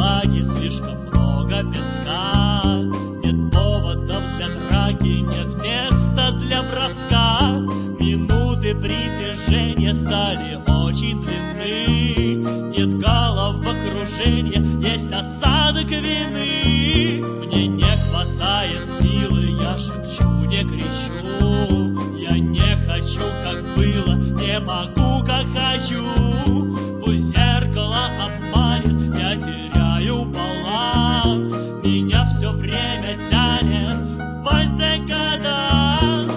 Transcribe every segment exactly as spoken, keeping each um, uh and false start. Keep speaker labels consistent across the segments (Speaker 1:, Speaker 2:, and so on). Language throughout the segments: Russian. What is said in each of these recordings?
Speaker 1: влаги, слишком много песка. Нет поводов для драки, нет места для броска. Минуты притяжения стали очень длинны. Нет головокружения, есть осадок вины. Мне не хватает силы, я шепчу, не кричу. Я не хочу, как было, не могу, как хочу. Пусть зеркало обманет, я теряю баланс. Меня все время тянет в вальс декаданс.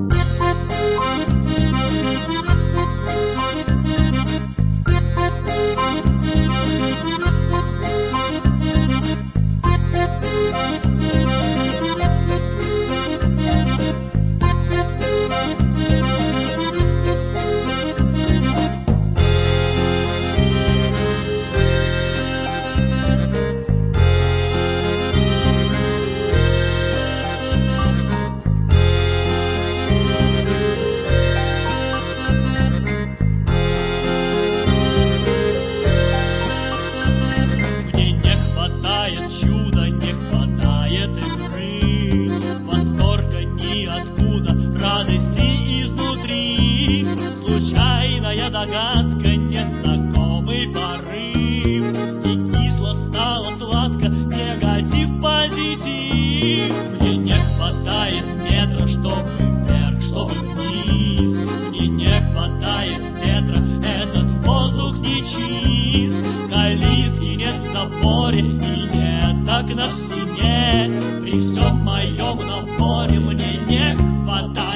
Speaker 1: Случайная догадка, незнакомый порыв. И кисло стало сладко, негатив, позитив. Мне не хватает метра, чтобы вверх, чтобы вниз. Мне не хватает ветра, этот воздух не чист. Калитки нет в заборе и нет окна в стене. При всем моем напоре мне не хватает